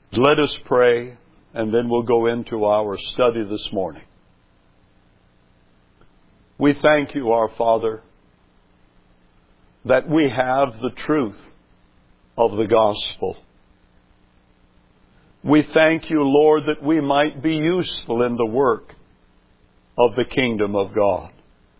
Let us pray, and then we'll go into our study this morning. We thank you, our Father, that we have the truth of the gospel. We thank you, Lord, that we might be useful in the work of the kingdom of God.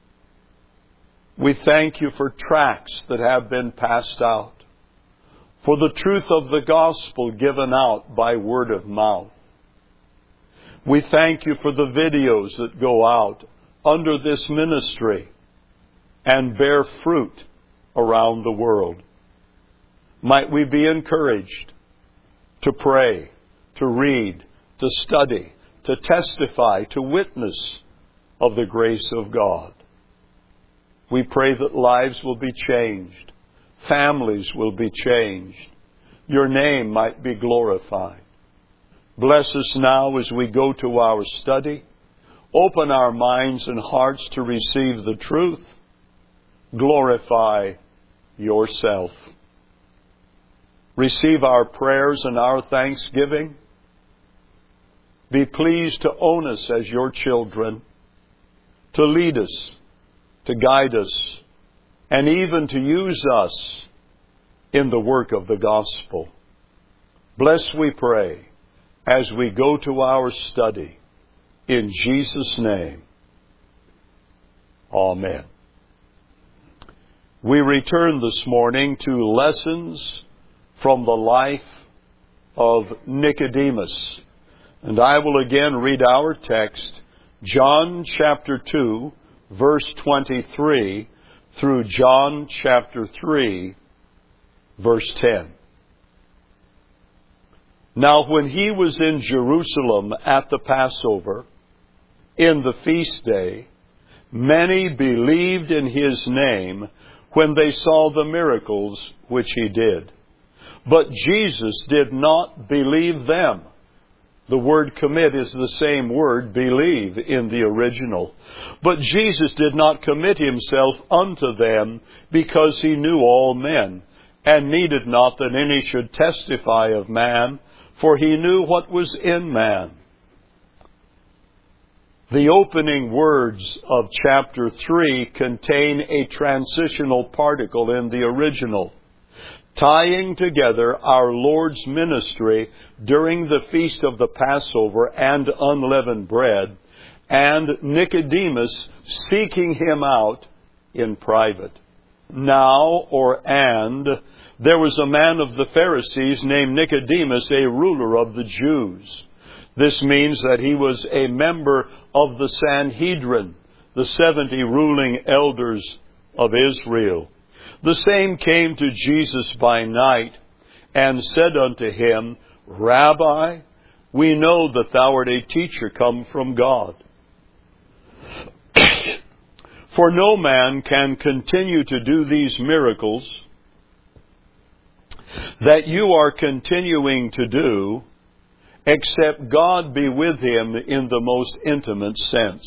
We thank you for tracts that have been passed out, for the truth of the gospel given out by word of mouth. We thank you for the videos that go out under this ministry and bear fruit around the world. Might we be encouraged to pray, to read, to study, to testify, to witness of the grace of God. We pray that lives will be changed, families will be changed, your name might be glorified. Bless us now as we go to our study. Open our minds and hearts to receive the truth. Glorify yourself. Receive our prayers and our thanksgiving. Be pleased to own us as your children, to lead us, to guide us, and even to use us in the work of the gospel. Bless, we pray, as we go to our study. In Jesus' name, amen. We return this morning to lessons from the life of Nicodemus. And I will again read our text, John chapter 2, verse 23, through John chapter 3, verse 10. Now when he was in Jerusalem at the Passover, in the feast day, many believed in his name when they saw the miracles which he did. But Jesus did not believe them. The word commit is the same word, believe, in the original. But Jesus did not commit himself unto them, because he knew all men, and needed not that any should testify of man, for he knew what was in man. The opening words of chapter 3 contain a transitional particle in the original, tying together our Lord's ministry during the feast of the Passover and unleavened bread, and Nicodemus seeking him out in private. There was a man of the Pharisees named Nicodemus, a ruler of the Jews. This means that he was a member of the Sanhedrin, the 70 ruling elders of Israel. The same came to Jesus by night and said unto him, Rabbi, we know that thou art a teacher come from God. For no man can continue to do these miracles that you are continuing to do, except God be with him in the most intimate sense.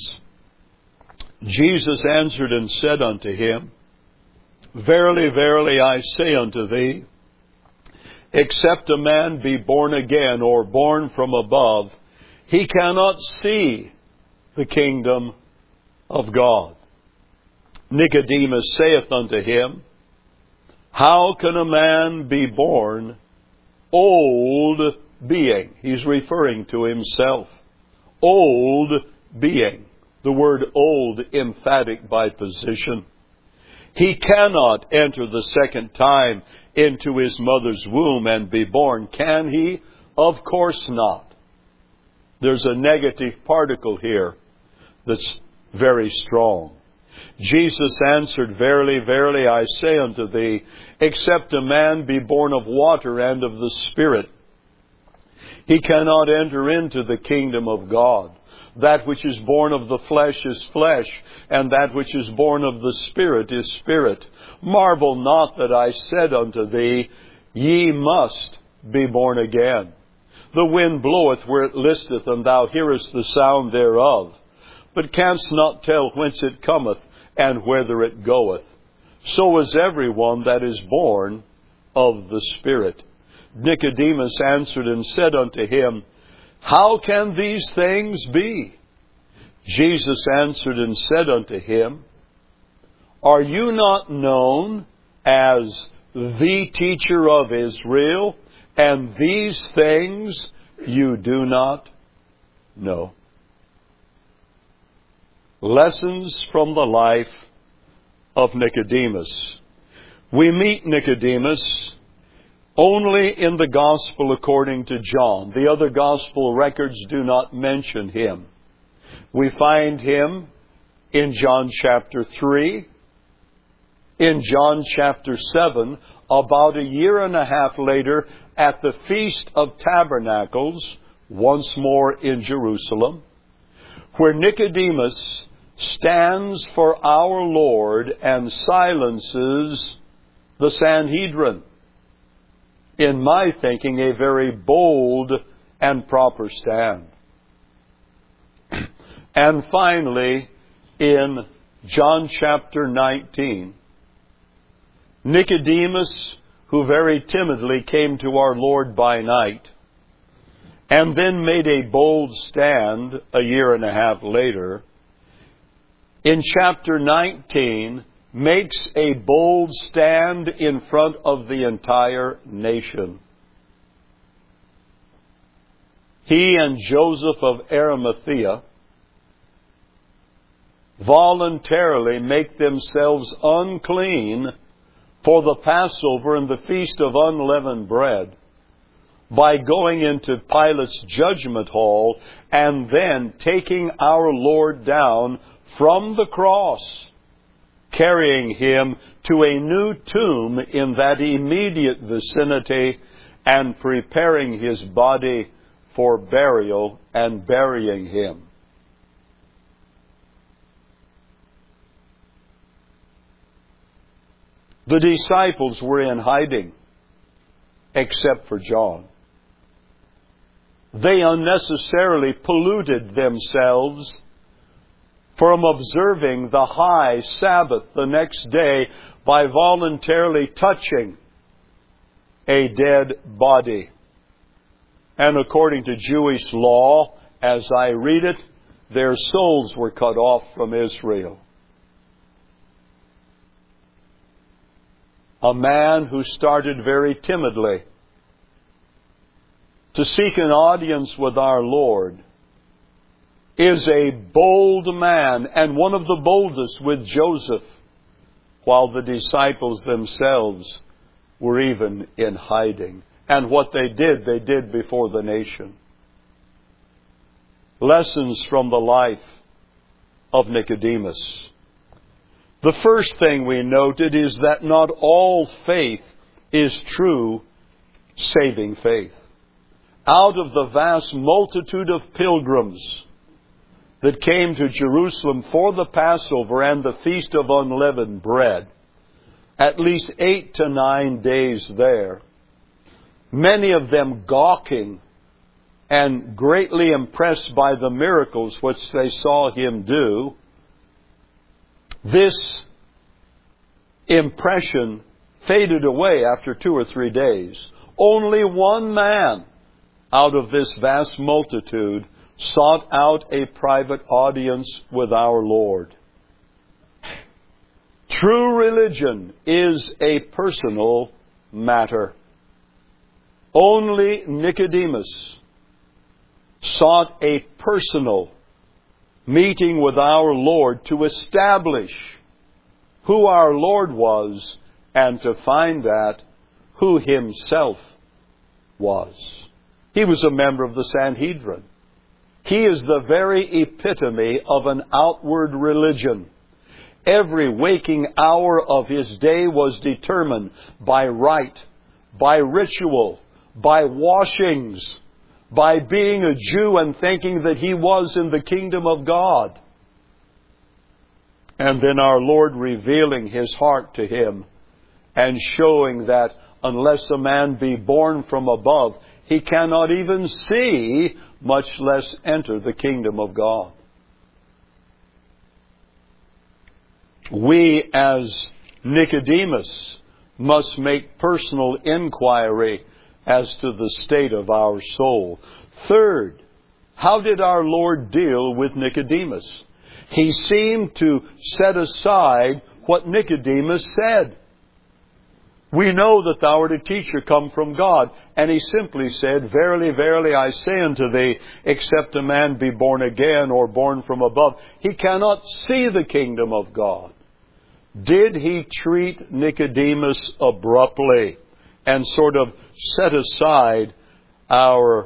Jesus answered and said unto him, Verily, verily, I say unto thee, except a man be born again, or born from above, he cannot see the kingdom of God. Nicodemus saith unto him, How can a man be born old being? He's referring to himself. Old being. The word old emphatic by position. He cannot enter the second time into his mother's womb and be born, can he? Of course not. There's a negative particle here that's very strong. Jesus answered, Verily, verily, I say unto thee, except a man be born of water and of the Spirit, he cannot enter into the kingdom of God. That which is born of the flesh is flesh, and that which is born of the Spirit is spirit. Marvel not that I said unto thee, Ye must be born again. The wind bloweth where it listeth, and thou hearest the sound thereof, but canst not tell whence it cometh, and whither it goeth. So is every one that is born of the Spirit. Nicodemus answered and said unto him, How can these things be? Jesus answered and said unto him, Are you not known as the teacher of Israel, and these things you do not know? Lessons from the life of Nicodemus. We meet Nicodemus only in the Gospel according to John. The other Gospel records do not mention him. We find him in John chapter 3, in John chapter 7, about a year and a half later at the Feast of Tabernacles, once more in Jerusalem, where Nicodemus stands for our Lord and silences the Sanhedrin. In my thinking, a very bold and proper stand. And finally, in John chapter 19, Nicodemus, who very timidly came to our Lord by night, and then made a bold stand a year and a half later, in chapter 19, makes a bold stand in front of the entire nation. He and Joseph of Arimathea voluntarily make themselves unclean for the Passover and the Feast of Unleavened Bread by going into Pilate's judgment hall and then taking our Lord down from the cross, carrying him to a new tomb in that immediate vicinity and preparing his body for burial and burying him. The disciples were in hiding, except for John. They unnecessarily polluted themselves from observing the high Sabbath the next day by voluntarily touching a dead body. And according to Jewish law, as I read it, their souls were cut off from Israel. A man who started very timidly to seek an audience with our Lord is a bold man, and one of the boldest with Joseph, while the disciples themselves were even in hiding. And what they did before the nation. Lessons from the life of Nicodemus. The first thing we noted is that not all faith is true saving faith. Out of the vast multitude of pilgrims that came to Jerusalem for the Passover and the Feast of Unleavened Bread, at least 8 to 9 days there, many of them gawking and greatly impressed by the miracles which they saw him do, this impression faded away after 2 or 3 days. Only one man out of this vast multitude sought out a private audience with our Lord. True religion is a personal matter. Only Nicodemus sought a personal meeting with our Lord to establish who our Lord was and to find out who himself was. He was a member of the Sanhedrin. He is the very epitome of an outward religion. Every waking hour of his day was determined by rite, by ritual, by washings, by being a Jew and thinking that he was in the kingdom of God. And then our Lord revealing his heart to him and showing that unless a man be born from above, he cannot even see, much less enter the kingdom of God. We as Nicodemus must make personal inquiry as to the state of our soul. Third, how did our Lord deal with Nicodemus? He seemed to set aside what Nicodemus said. We know that thou art a teacher come from God. And he simply said, Verily, verily, I say unto thee, except a man be born again or born from above, he cannot see the kingdom of God. Did he treat Nicodemus abruptly and sort of set aside our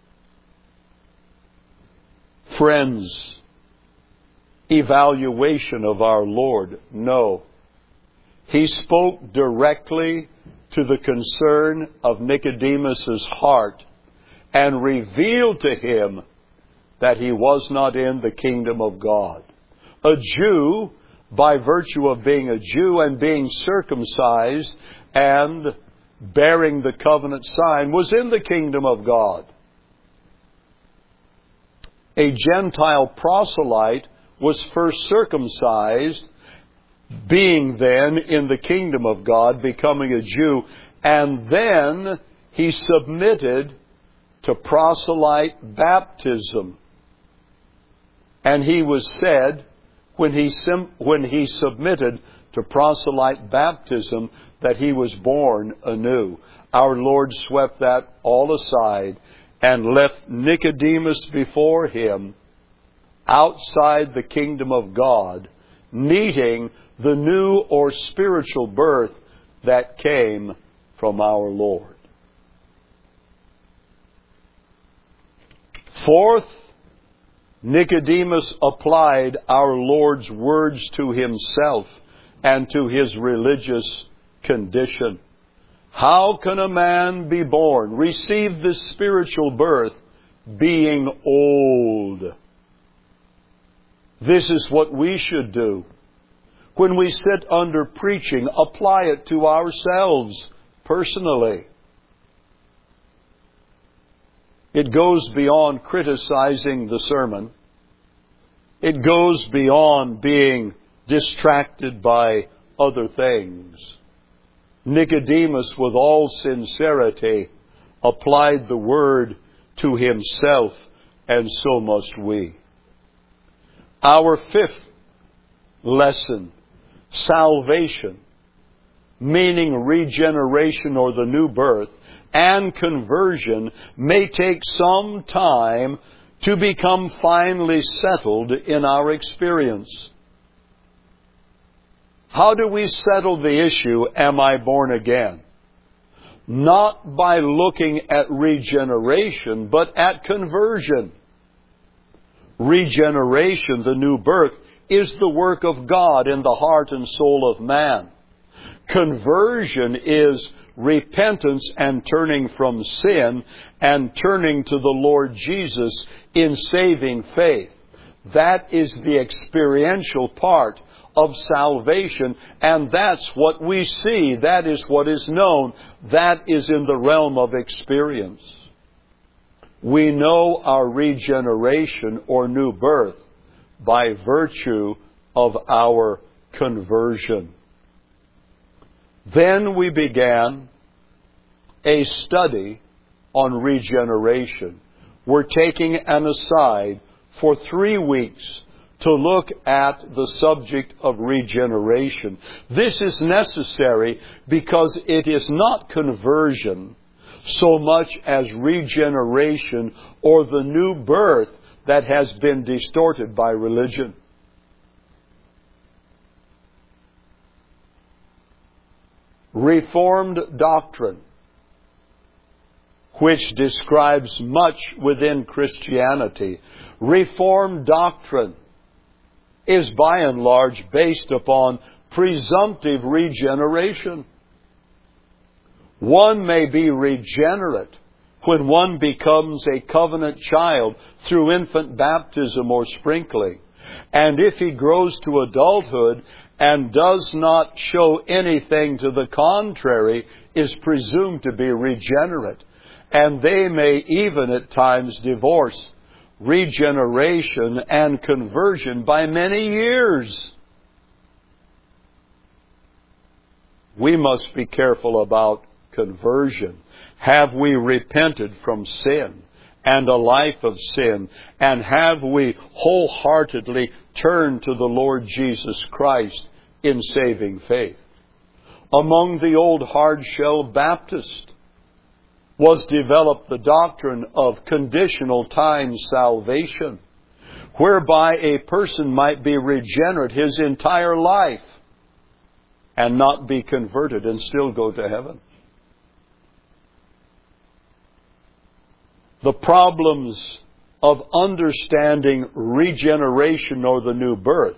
friend's evaluation of our Lord? No. He spoke directly to the concern of Nicodemus's heart and revealed to him that he was not in the kingdom of God. A Jew, by virtue of being a Jew and being circumcised and bearing the covenant sign, was in the kingdom of God. A Gentile proselyte was first circumcised, being then in the kingdom of God, becoming a Jew, and then he submitted to proselyte baptism. And he was said, when he submitted to proselyte baptism, that he was born anew. Our Lord swept that all aside and left Nicodemus before him, outside the kingdom of God, needing the new or spiritual birth that came from our Lord. Fourth, Nicodemus applied our Lord's words to himself and to his religious condition. How can a man be born, receive this spiritual birth, being old? This is what we should do. When we sit under preaching, apply it to ourselves personally. It goes beyond criticizing the sermon. It goes beyond being distracted by other things. Nicodemus, with all sincerity, applied the word to himself, and so must we. Our fifth lesson, salvation, meaning regeneration or the new birth, and conversion may take some time to become finally settled in our experience. How do we settle the issue, am I born again? Not by looking at regeneration, but at conversion. Regeneration, the new birth, is the work of God in the heart and soul of man. Conversion is repentance and turning from sin and turning to the Lord Jesus in saving faith. That is the experiential part of salvation, and that's what we see. That is what is known. That is in the realm of experience. We know our regeneration or new birth by virtue of our conversion. Then we began a study on regeneration. We're taking an aside for 3 weeks to look at the subject of regeneration. This is necessary because it is not conversion so much as regeneration or the new birth that has been distorted by religion. Reformed doctrine, which describes much within Christianity, Reformed doctrine is by and large based upon presumptive regeneration. One may be regenerate when one becomes a covenant child through infant baptism or sprinkling. And if he grows to adulthood and does not show anything to the contrary, is presumed to be regenerate. And they may even at times divorce regeneration and conversion by many years. We must be careful about conversion. Have we repented from sin and a life of sin? And have we wholeheartedly turned to the Lord Jesus Christ in saving faith? Among the old hard-shell Baptists was developed the doctrine of conditional time salvation, whereby a person might be regenerate his entire life and not be converted and still go to heaven. The problems of understanding regeneration or the new birth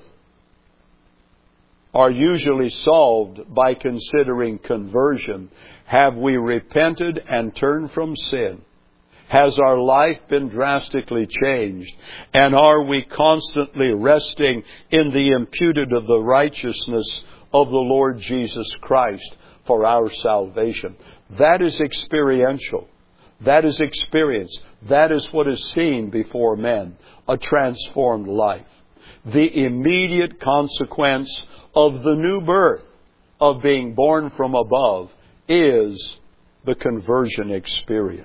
are usually solved by considering conversion. Have we repented and turned from sin? Has our life been drastically changed? And are we constantly resting in the imputed of the righteousness of the Lord Jesus Christ for our salvation? That is experiential. That is experience. That is what is seen before men, a transformed life. The immediate consequence of the new birth, of being born from above, is the conversion experience.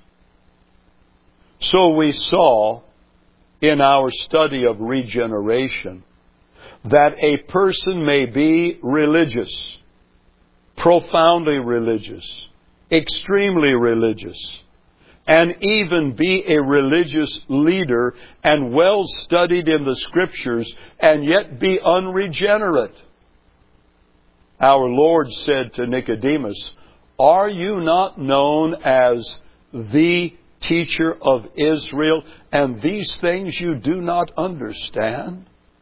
So we saw in our study of regeneration that a person may be religious, profoundly religious, extremely religious, and even be a religious leader and well studied in the Scriptures, and yet be unregenerate. Our Lord said to Nicodemus, "Are you not known as the teacher of Israel, and these things you do not understand?"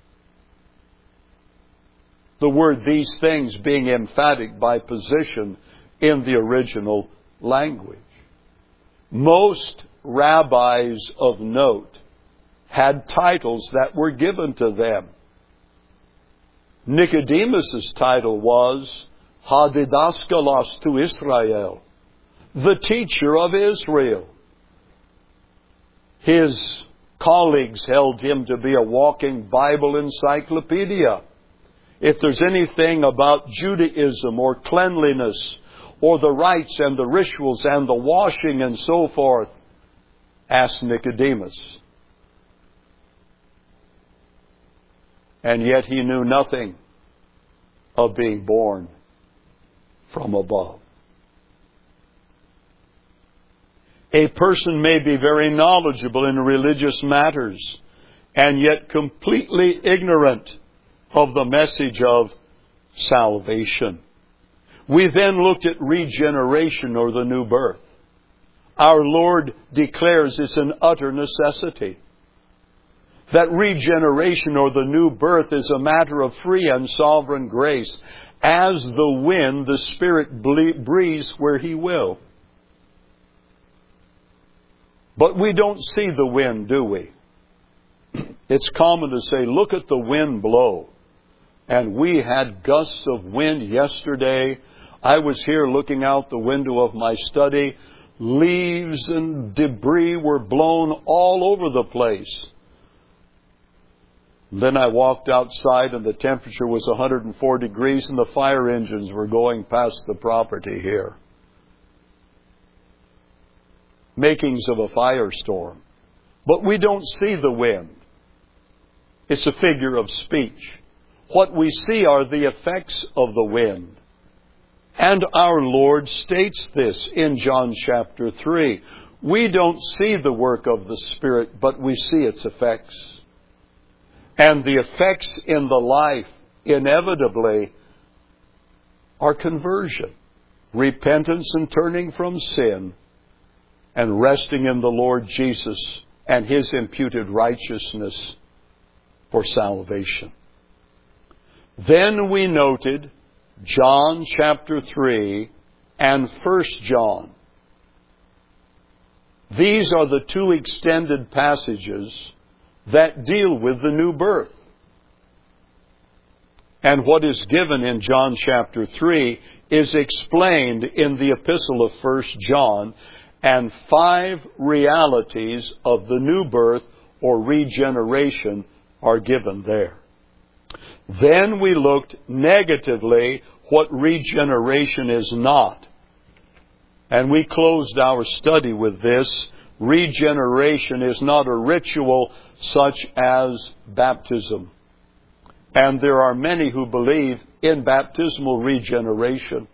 The word "these things" being emphatic by position in the original language. Most rabbis of note had titles that were given to them. Nicodemus's title was Hadidaskalos to Israel, the teacher of Israel. His colleagues held him to be a walking Bible encyclopedia. If there's anything about Judaism or cleanliness or the rites and the rituals and the washing and so forth, ask Nicodemus. And yet he knew nothing of being born from above. A person may be very knowledgeable in religious matters and yet completely ignorant of the message of salvation. We then looked at regeneration or the new birth. Our Lord declares it's an utter necessity. That regeneration or the new birth is a matter of free and sovereign grace. As the wind, the Spirit breathes where He will. But we don't see the wind, do we? It's common to say, look at the wind blow. And we had gusts of wind yesterday. I was here looking out the window of my study. Leaves and debris were blown all over the place. Then I walked outside and the temperature was 104 degrees and the fire engines were going past the property here. Makings of a firestorm. But we don't see the wind. It's a figure of speech. What we see are the effects of the wind. And our Lord states this in John chapter 3. We don't see the work of the Spirit, but we see its effects. And the effects in the life, inevitably, are conversion, repentance and turning from sin, and resting in the Lord Jesus and His imputed righteousness for salvation. Then we noted John chapter 3 and 1 John. These are the two extended passages that deal with the new birth. And what is given in John chapter 3 is explained in the epistle of 1 John, and 5 realities of the new birth or regeneration are given there. Then we looked negatively what regeneration is not. And we closed our study with this. Regeneration is not a ritual such as baptism. And there are many who believe in baptismal regeneration.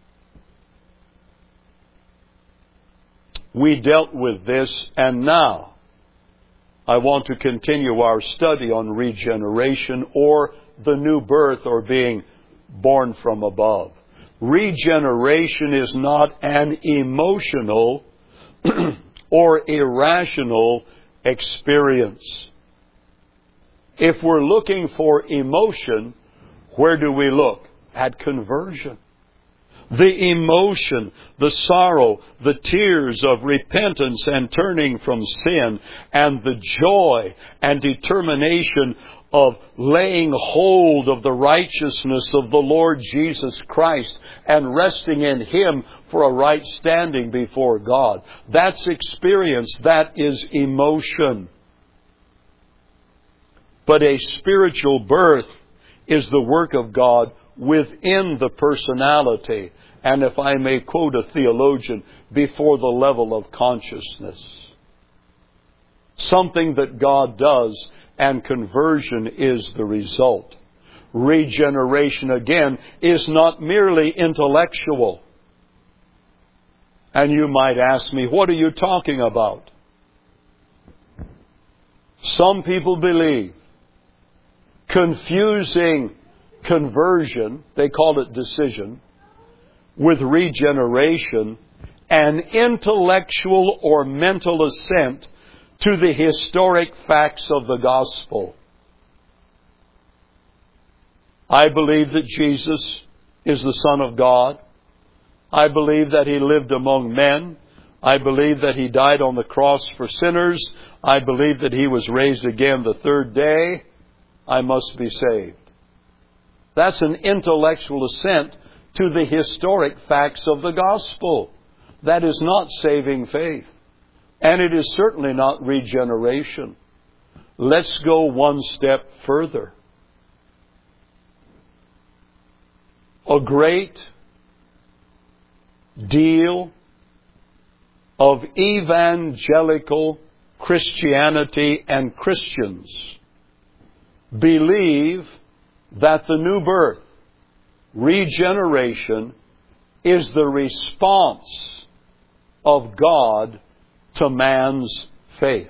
We dealt with this, and now I want to continue our study on regeneration, or the new birth, or being born from above. Regeneration is not an emotional or irrational experience. If we're looking for emotion, where do we look? At conversion. The emotion, the sorrow, the tears of repentance and turning from sin, and the joy and determination of laying hold of the righteousness of the Lord Jesus Christ and resting in Him for a right standing before God. That's experience. That is emotion. But a spiritual birth is the work of God within the personality, and if I may quote a theologian, before the level of consciousness. Something that God does, and conversion is the result. Regeneration, again, is not merely intellectual. And you might ask me, what are you talking about? Some people believe confusing conversion, they call it decision, with regeneration, an intellectual or mental assent to the historic facts of the gospel. I believe that Jesus is the Son of God. I believe that He lived among men. I believe that He died on the cross for sinners. I believe that He was raised again the third day. I must be saved. That's an intellectual assent to the historic facts of the gospel. That is not saving faith. And it is certainly not regeneration. Let's go one step further. A great deal of evangelical Christianity and Christians believe that the new birth, regeneration, is the response of God to man's faith.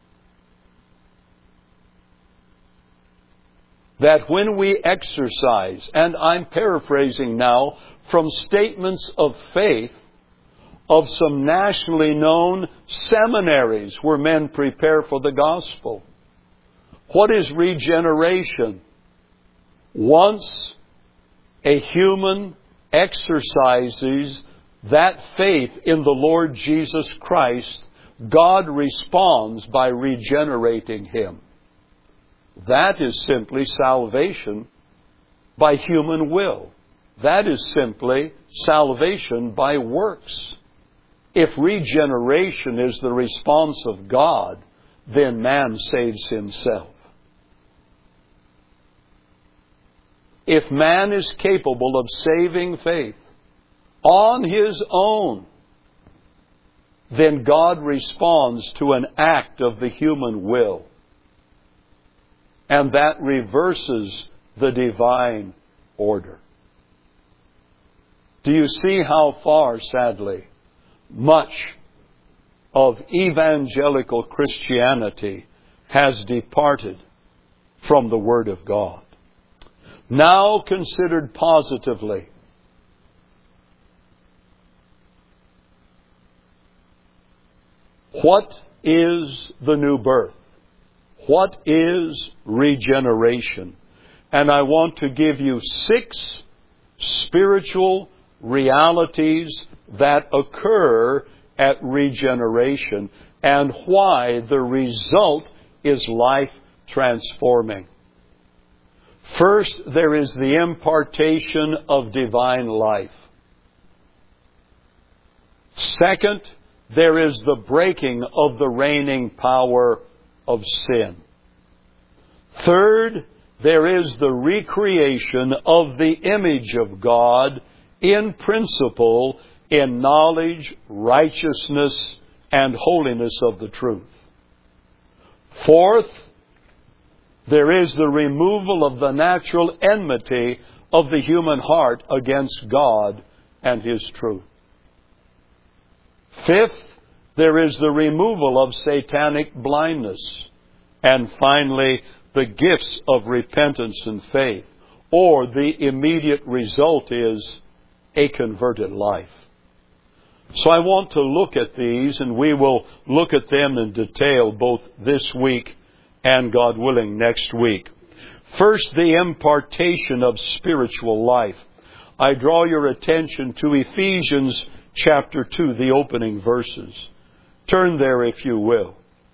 That when we exercise, and I'm paraphrasing now from statements of faith of some nationally known seminaries where men prepare for the gospel. What is regeneration? Once a human exercises that faith in the Lord Jesus Christ, God responds by regenerating him. That is simply salvation by human will. That is simply salvation by works. If regeneration is the response of God, then man saves himself. If man is capable of saving faith on his own, then God responds to an act of the human will. And that reverses the divine order. Do you see how far, sadly, much of evangelical Christianity has departed from the Word of God? Now considered positively, what is the new birth? What is regeneration? And I want to give you 6 spiritual realities that occur at regeneration and why the result is life transforming. First, there is the impartation of divine life. Second, there is the breaking of the reigning power of sin. Third, there is the recreation of the image of God in principle in knowledge, righteousness, and holiness of the truth. Fourth, there is the removal of the natural enmity of the human heart against God and His truth. Fifth, there is the removal of satanic blindness. And finally, the gifts of repentance and faith, or the immediate result is a converted life. So I want to look at these, and we will look at them in detail both this week and, God willing, next week. First, the impartation of spiritual life. I draw your attention to Ephesians chapter 2, the opening verses. Turn there if you will.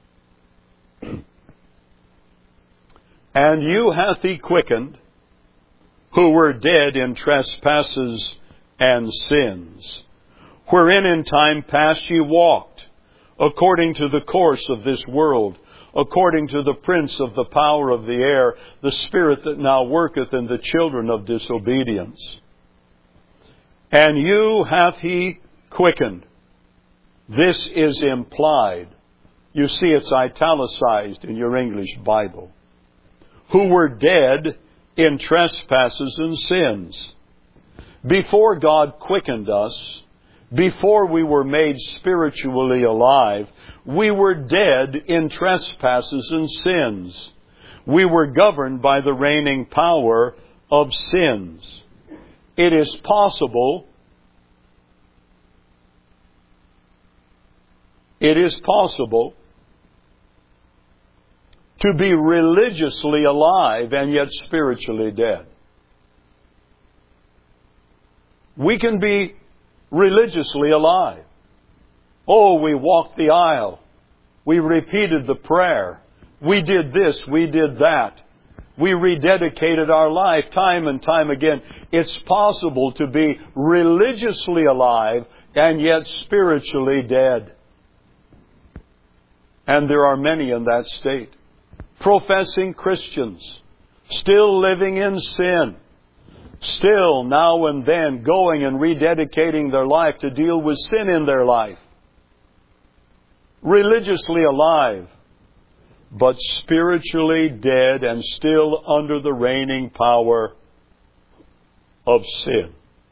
And you hath He quickened, who were dead in trespasses and sins, wherein in time past ye walked, according to the course of this world, according to the prince of the power of the air, the spirit that now worketh in the children of disobedience. And you hath He quickened. This is implied. You see, it's italicized in your English Bible. Who were dead in trespasses and sins. Before God quickened us, before we were made spiritually alive, we were dead in trespasses and sins. We were governed by the reigning power of sins. It is possible to be religiously alive and yet spiritually dead. We can be religiously alive. Oh, we walked the aisle. We repeated the prayer. We did this, we did that. We rededicated our life time and time again. It's possible to be religiously alive and yet spiritually dead. And there are many in that state. Professing Christians, still living in sin, still now and then going and rededicating their life to deal with sin in their life. Religiously alive, but spiritually dead and still under the reigning power of sin.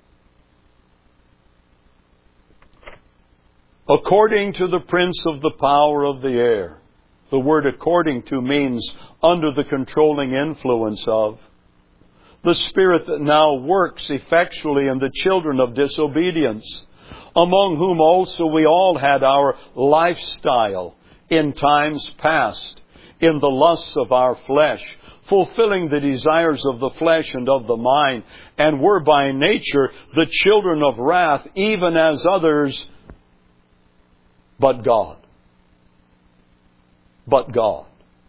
According to the prince of the power of the air. The word according to means under the controlling influence of. The spirit that now works effectually in the children of disobedience, among whom also we all had our lifestyle in times past, in the lusts of our flesh, fulfilling the desires of the flesh and of the mind, and were by nature the children of wrath, even as others, but God. But God.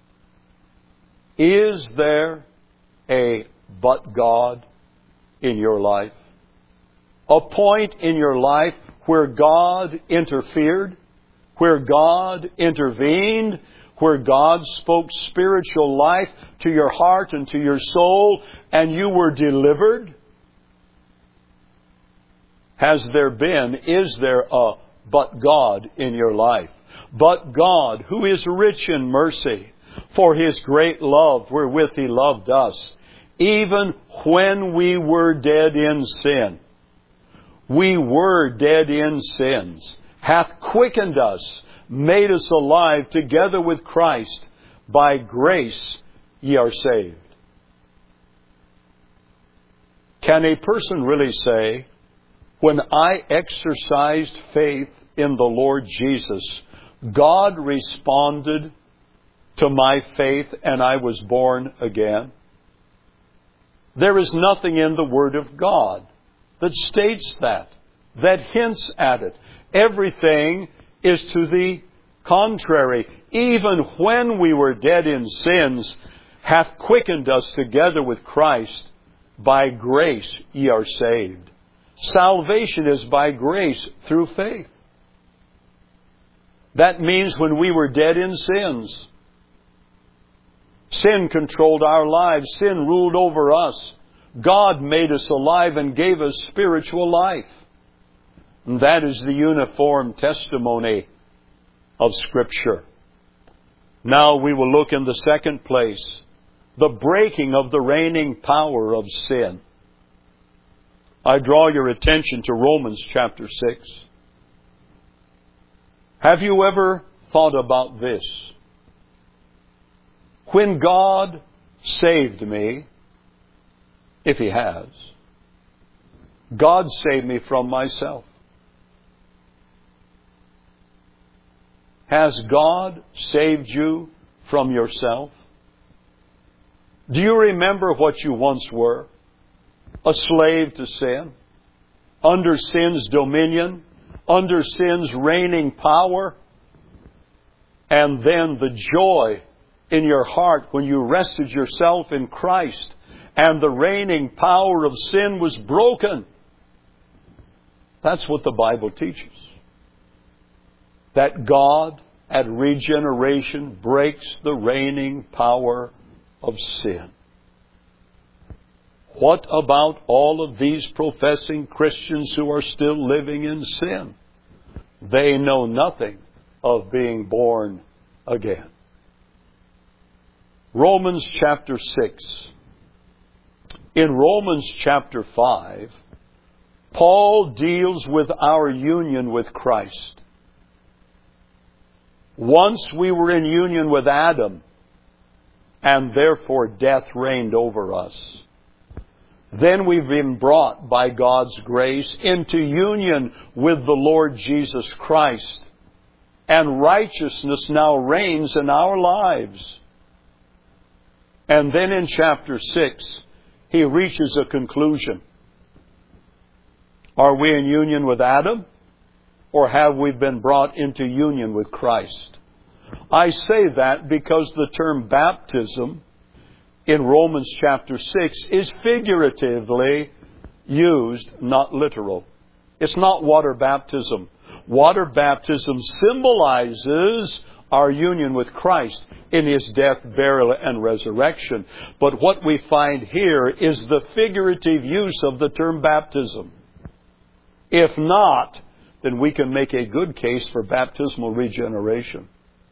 Is there a but God in your life? A point in your life where God interfered, where God intervened, where God spoke spiritual life to your heart and to your soul, and you were delivered? Is there a but God in your life? But God, who is rich in mercy, for His great love wherewith He loved us, even when we were dead in sin. We were dead in sins, hath quickened us, made us alive together with Christ. By grace ye are saved. Can a person really say, when I exercised faith in the Lord Jesus, God responded to my faith and I was born again? There is nothing in the Word of God that states that hints at it. Everything is to the contrary. Even when we were dead in sins, hath quickened us together with Christ. By grace ye are saved. Salvation is by grace through faith. That means when we were dead in sins, sin controlled our lives. Sin ruled over us. God made us alive and gave us spiritual life. And that is the uniform testimony of Scripture. Now we will look in the second place, the breaking of the reigning power of sin. I draw your attention to Romans chapter 6. Have you ever thought about this? When God saved me, if He has, God saved me from myself. Has God saved you from yourself? Do you remember what you once were? A slave to sin, under sin's dominion, under sin's reigning power, and then the joy in your heart when you rested yourself in Christ and the reigning power of sin was broken. That's what the Bible teaches. That God at regeneration breaks the reigning power of sin. What about all of these professing Christians who are still living in sin? They know nothing of being born again. Romans chapter 6. In Romans chapter 5, Paul deals with our union with Christ. Once we were in union with Adam, and therefore death reigned over us. Then we've been brought by God's grace into union with the Lord Jesus Christ. And righteousness now reigns in our lives. And then in chapter 6, he reaches a conclusion. Are we in union with Adam? Or have we been brought into union with Christ? I say that because the term baptism in Romans chapter 6 is figuratively used, not literal. It's not water baptism. Water baptism symbolizes our union with Christ in His death, burial, and resurrection. But what we find here is the figurative use of the term baptism. If not, then we can make a good case for baptismal regeneration.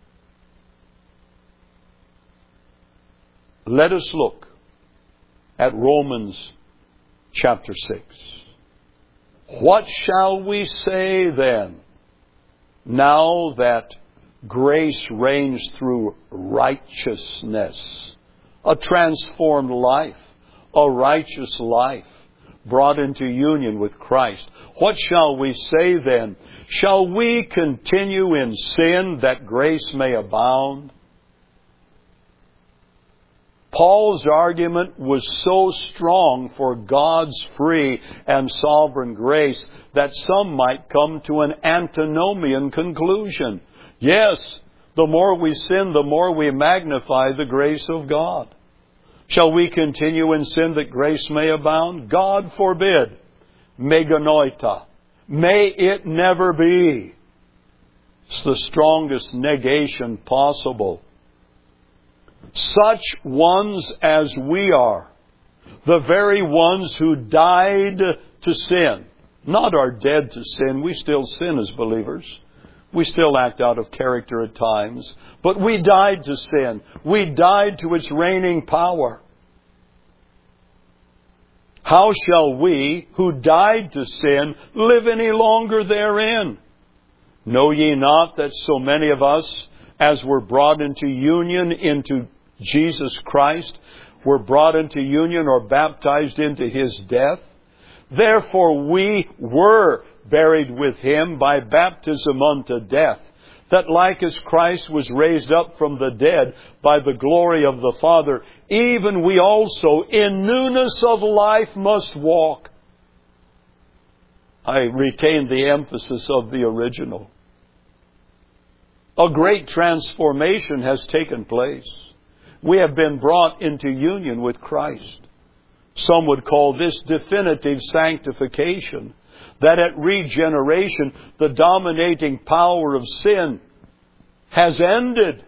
Let us look at Romans chapter 6. What shall we say then, now that grace reigns through righteousness, a transformed life, a righteous life, brought into union with Christ? What shall we say then? Shall we continue in sin that grace may abound? Paul's argument was so strong for God's free and sovereign grace that some might come to an antinomian conclusion. Yes, the more we sin, the more we magnify the grace of God. Shall we continue in sin that grace may abound? God forbid. Meganoita. May it never be. It's the strongest negation possible. Such ones as we are, the very ones who died to sin, not are dead to sin. We still sin as believers. We still act out of character at times. But we died to sin. We died to its reigning power. How shall we, who died to sin, live any longer therein? Know ye not that so many of us, as were brought into union into Jesus Christ, were brought into union or baptized into His death? Therefore we were buried with Him by baptism unto death, that like as Christ was raised up from the dead by the glory of the Father, even we also in newness of life must walk. I retain the emphasis of the original. A great transformation has taken place. We have been brought into union with Christ. Some would call this definitive sanctification, that at regeneration the dominating power of sin has ended.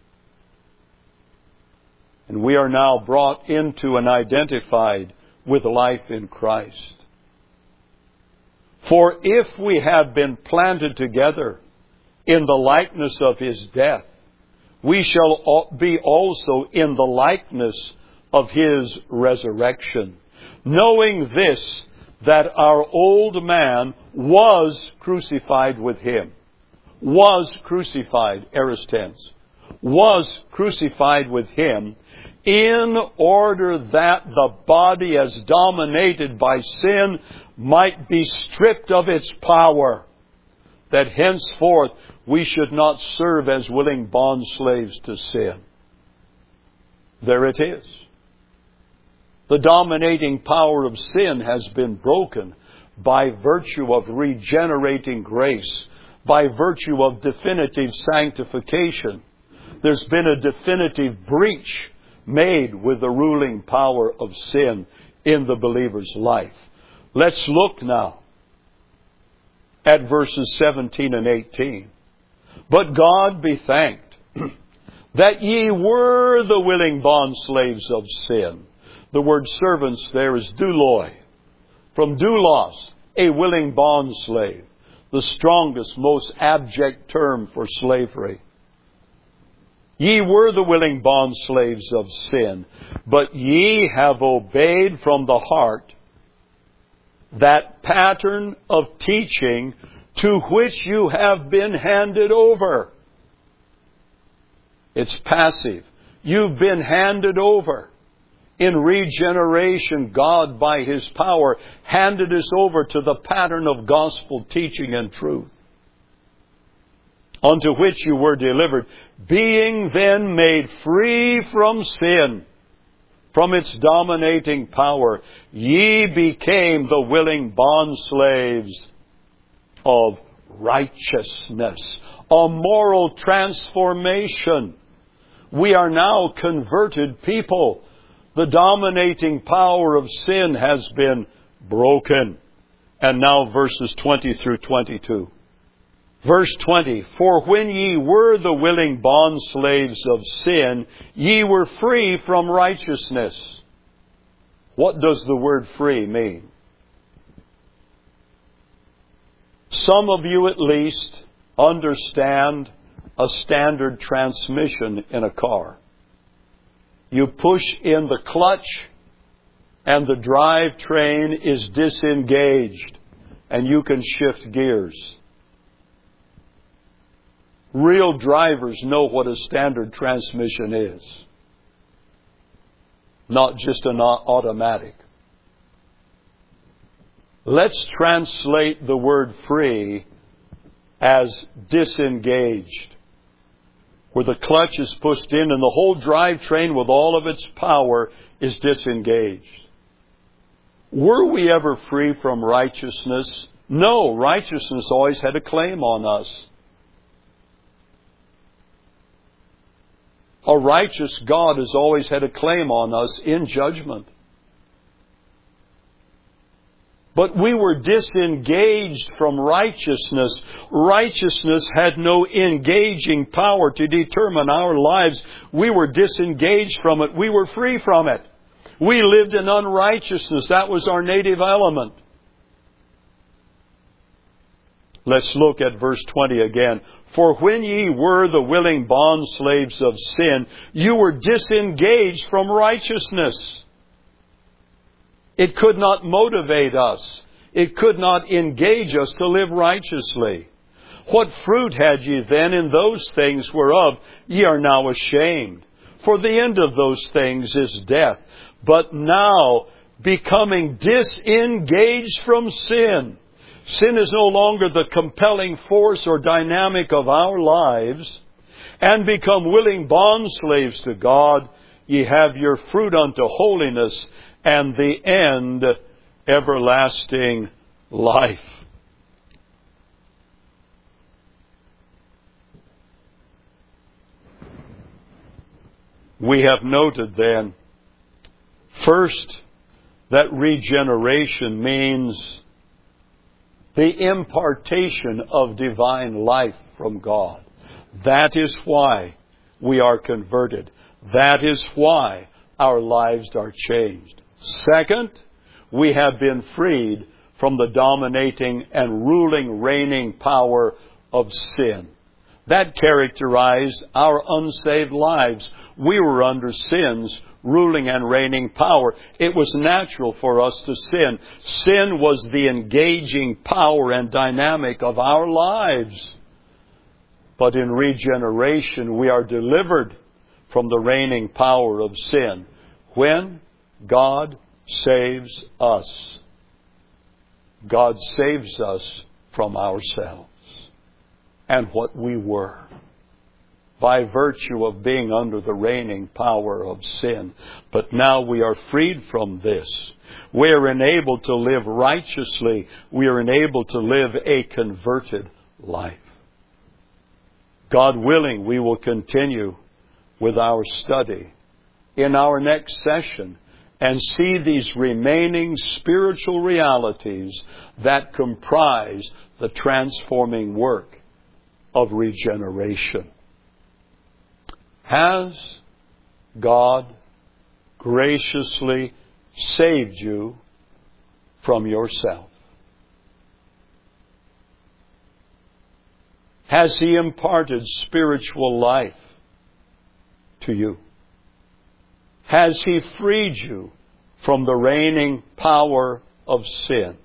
And we are now brought into and identified with life in Christ. For if we have been planted together in the likeness of His death, we shall be also in the likeness of His resurrection. Knowing this, that our old man was crucified with Him. Was crucified, aorist tense. Was crucified with Him, in order that the body as dominated by sin might be stripped of its power, that henceforth we should not serve as willing bondslaves to sin. There it is. The dominating power of sin has been broken by virtue of regenerating grace, by virtue of definitive sanctification. There's been a definitive breach made with the ruling power of sin in the believer's life. Let's look now at verses 17 and 18. But God be thanked that ye were the willing bondslaves of sin. The word servants there is douloi. From doulos, a willing bondslave. The strongest, most abject term for slavery. Ye were the willing bondslaves of sin, but ye have obeyed from the heart that pattern of teaching to which you have been handed over. It's passive. You've been handed over. In regeneration, God, by His power, handed us over to the pattern of gospel teaching and truth, unto which you were delivered, being then made free from sin, from its dominating power, ye became the willing bondslaves of righteousness. A moral transformation. We are now converted people. The dominating power of sin has been broken. And now verses 20 through 22. Verse 20, for when ye were the willing bondslaves of sin, ye were free from righteousness. What does the word free mean? Some of you at least understand a standard transmission in a car. You push in the clutch and the drivetrain is disengaged and you can shift gears. Real drivers know what a standard transmission is. Not just an automatic. Let's translate the word free as disengaged, where the clutch is pushed in and the whole drivetrain with all of its power is disengaged. Were we ever free from righteousness? No, righteousness always had a claim on us. A righteous God has always had a claim on us in judgment. But we were disengaged from righteousness. Righteousness had no engaging power to determine our lives. We were disengaged from it. We were free from it. We lived in unrighteousness. That was our native element. Let's look at verse 20 again. For when ye were the willing bondslaves of sin, you were disengaged from righteousness. It could not motivate us. It could not engage us to live righteously. What fruit had ye then in those things whereof ye are now ashamed? For the end of those things is death. But now, becoming disengaged from sin, sin is no longer the compelling force or dynamic of our lives, and become willing bondslaves to God, ye have your fruit unto holiness, and the end, everlasting life. We have noted then, first, that regeneration means the impartation of divine life from God. That is why we are converted. That is why our lives are changed. Second, we have been freed from the dominating and ruling, reigning power of sin. That characterized our unsaved lives. We were under sin's ruling and reigning power. It was natural for us to sin. Sin was the engaging power and dynamic of our lives. But in regeneration, we are delivered from the reigning power of sin when God saves us. God saves us from ourselves and what we were by virtue of being under the reigning power of sin. But now we are freed from this. We are enabled to live righteously. We are enabled to live a converted life. God willing, we will continue with our study in our next session and see these remaining spiritual realities that comprise the transforming work of regeneration. Has God graciously saved you from yourself? Has He imparted spiritual life to you? Has He freed you from the reigning power of sin?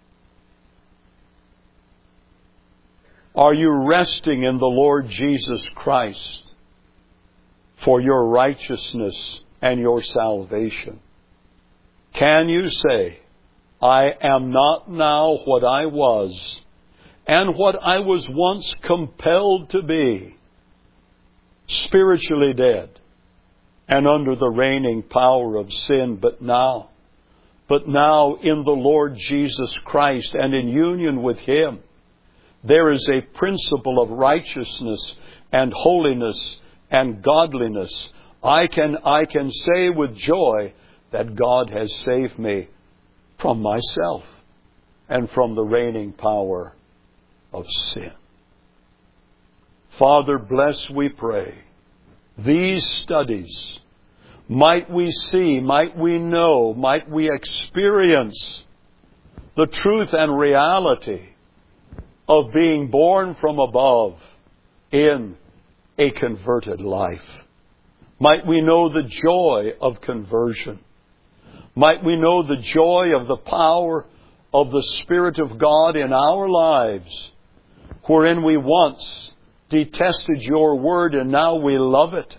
Are you resting in the Lord Jesus Christ for your righteousness and your salvation? Can you say, I am not now what I was and what I was once compelled to be, spiritually dead and under the reigning power of sin, but now in the Lord Jesus Christ and in union with Him, there is a principle of righteousness and holiness and godliness. I can say with joy that God has saved me from myself and from the reigning power of sin. Father, bless, we pray, these studies. Might we see, might we know, might we experience the truth and reality of being born from above in a converted life. Might we know the joy of conversion. Might we know the joy of the power of the Spirit of God in our lives, wherein we once detested your word and now we love it.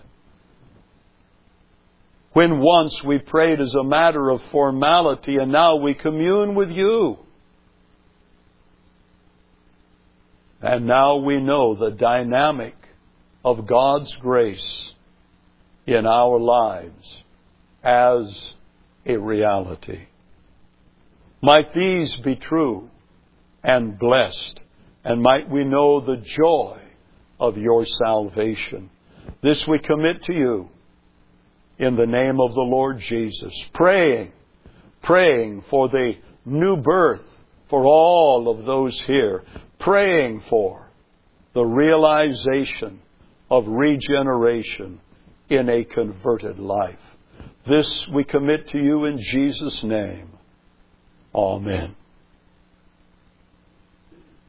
When once we prayed as a matter of formality and now we commune with you. And now we know the dynamic of God's grace in our lives as a reality. Might these be true and blessed, and might we know the joy of your salvation. This we commit to you in the name of the Lord Jesus, praying for the new birth for all of those here, praying for the realization of regeneration in a converted life. This we commit to you in Jesus' name. Amen.